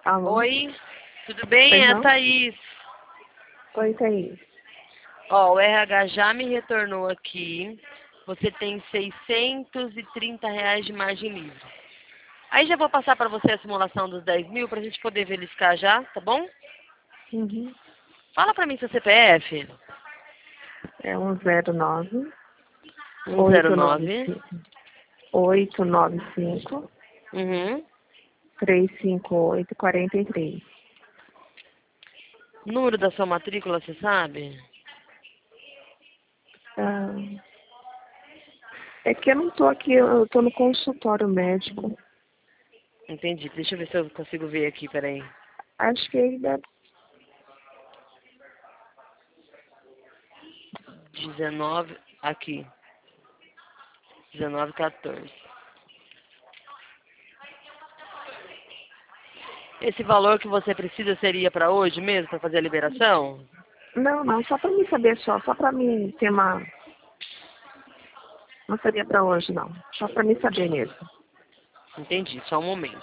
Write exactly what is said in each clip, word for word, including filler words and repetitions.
Alô? Oi, tudo bem? É a Perdão? Thaís. Oi, Thaís. Ó, o R H já me retornou aqui. Você tem seiscentos e trinta reais de margem livre. Aí já vou passar para você a simulação dos dez mil para a gente poder verificar já, tá bom? Uhum. Fala para mim seu C P F. É um zero nove um zero oito nove nove. cinco oito nove cinco Uhum. três cinco oito quatro três. Número da sua matrícula, você sabe? Ah, é que eu não tô aqui, eu tô no consultório médico. Entendi. Deixa eu ver se eu consigo ver aqui, peraí. Acho que ele deve. dezenove, aqui. dezenove, quatorze. Esse valor que você precisa seria para hoje mesmo, para fazer a liberação? Não, não, só pra mim saber só, só pra mim ter uma. Não seria pra hoje, não. Só pra mim saber mesmo. Entendi, só um momento.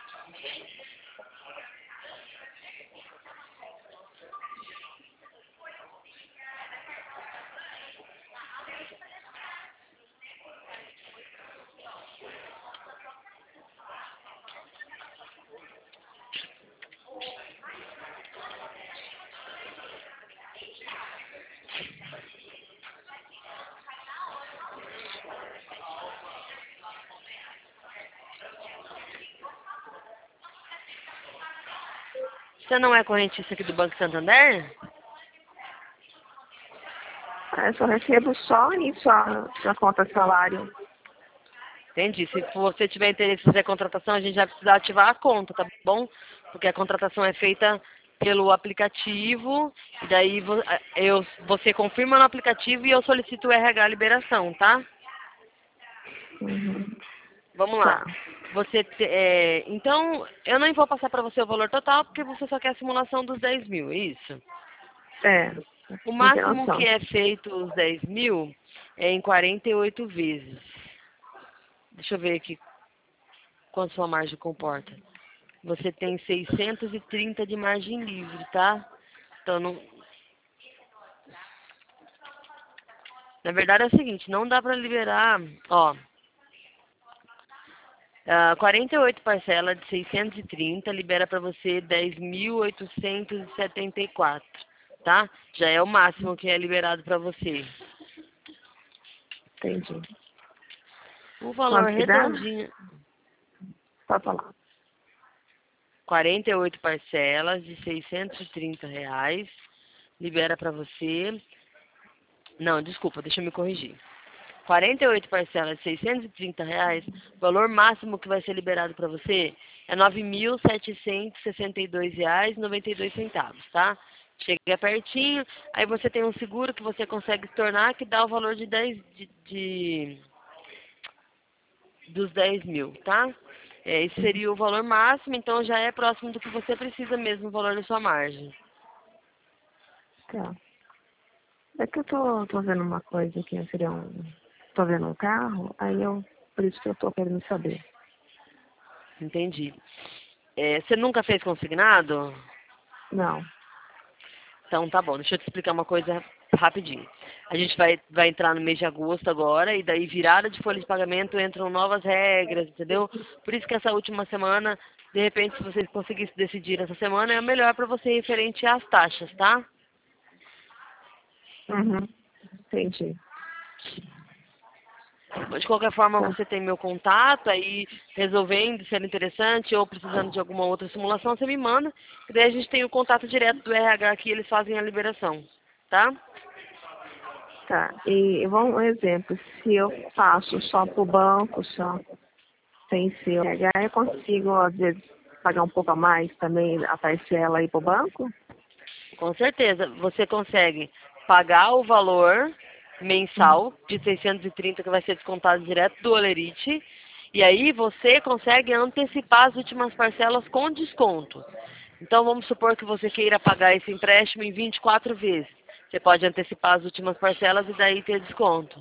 Você não é correntista aqui do Banco Santander? Ah, eu só recebo só isso, a, a conta salário. Entendi. Se você tiver interesse em fazer a contratação, a gente vai precisar ativar a conta, tá bom? Porque a contratação é feita pelo aplicativo, e daí vo- eu, você confirma no aplicativo e eu solicito o R H liberação, tá? Uhum. Vamos lá. Tá. Você te- é, então, eu não vou passar para você o valor total, porque você só quer a simulação dos dez mil, é isso? É, O não tem máximo que noção. é feito os dez mil é em quarenta e oito vezes. Deixa eu ver aqui quanto sua margem comporta. Você tem seiscentos e trinta de margem livre, tá? Então, não... na verdade é o seguinte, não dá pra liberar, ó, ah, quarenta e oito parcelas de seiscentos e trinta libera pra você dez mil oitocentos e setenta e quatro, tá? Já é o máximo que é liberado pra você. Entendi. O valor Quanto que dá? redondinho, Pode falar. quarenta e oito parcelas de seiscentos e trinta reais, libera pra você. Não, desculpa, deixa eu me corrigir. quarenta e oito parcelas de seiscentos e trinta reais, o valor máximo que vai ser liberado para você é nove mil setecentos e sessenta e dois reais e noventa e dois centavos, tá? Chega pertinho, aí você tem um seguro que você consegue se tornar que dá o valor de dez de, de dos dez mil, tá? É, esse seria o valor máximo, então já é próximo do que você precisa mesmo, o valor da sua margem. Tá. É que eu tô, tô vendo uma coisa aqui, seria um. Tô vendo um carro, aí eu. Por isso que eu tô querendo saber. Entendi. É, você nunca fez consignado? Não. Então tá bom, deixa eu te explicar uma coisa rapidinho. A gente vai, vai entrar no mês de agosto agora, e daí virada de folha de pagamento entram novas regras, entendeu? Por isso que essa última semana, de repente, se você conseguisse decidir essa semana, é a melhor para você referente às taxas, tá? Uhum. Entendi. Mas, de qualquer forma, Tá. você tem meu contato, aí resolvendo, sendo interessante ou precisando de alguma outra simulação, você me manda, e daí a gente tem o contato direto do R H aqui, eles fazem a liberação, tá? Tá. E vamos um exemplo, se eu faço só pro banco, só sem ser o H, eu consigo, às vezes, pagar um pouco a mais também a parcela aí pro banco? Com certeza, você consegue pagar o valor mensal de seiscentos e trinta que vai ser descontado direto do Olerite, e aí você consegue antecipar as últimas parcelas com desconto. Então vamos supor que você queira pagar esse empréstimo em vinte e quatro vezes. Você pode antecipar as últimas parcelas e daí ter desconto.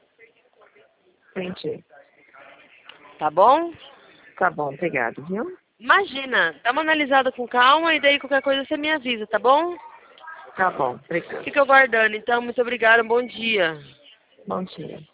Entendi. Tá bom? Tá bom, obrigado, viu? Imagina, dá uma analisada com calma e daí qualquer coisa você me avisa, tá bom? Tá bom, obrigada. Fica aguardando, então. Muito obrigada, um bom dia. Bom dia.